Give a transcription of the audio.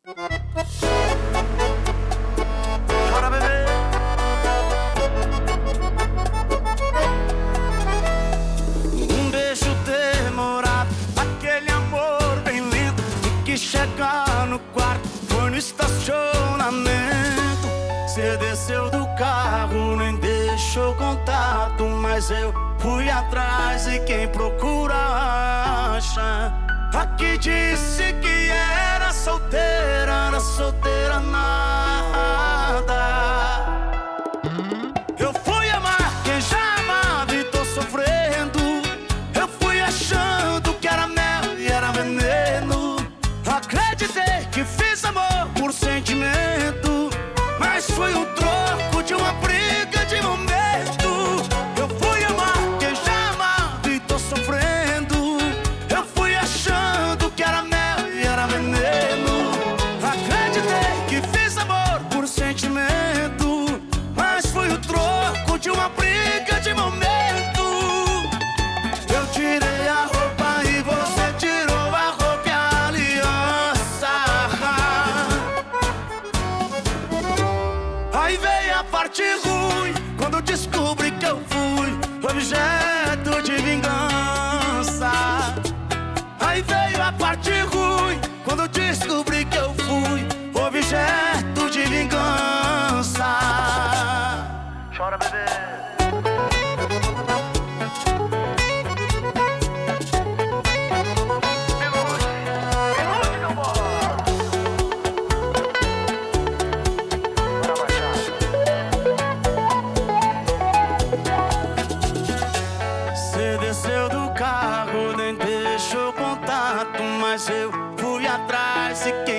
Chora, bebê. Um beijo demorado, aquele amor bem lento, e que chega no quarto, foi no estacionamento. Cê desceu do carro, nem deixou contato, mas eu fui atrás e quem procura acha. Aqui disse que era solteira nada. Eu fui amar quem já amava e tô sofrendo. Eu fui achando que era mel e era veneno. Acreditei que fiz amor por sentimento, mas foi um troco de uma briga de momento. Eu fui amar quem já amava e tô sofrendo. Eu fui achando que era mel e era veneno. Acreditei que fiz amor por sentimento, mas foi o troco de uma briga de momento. Eu tirei a roupa e você tirou a roupa e a aliança. Aí veio a parte ruim, quando eu descobri que eu fui objeto de vingança. Aí veio a parte ruim, quando eu descobri que eu fui objeto de vingança. Chora, bebê. Cê desceu do carro, nem deixou contato, mas eu fui atrás e quem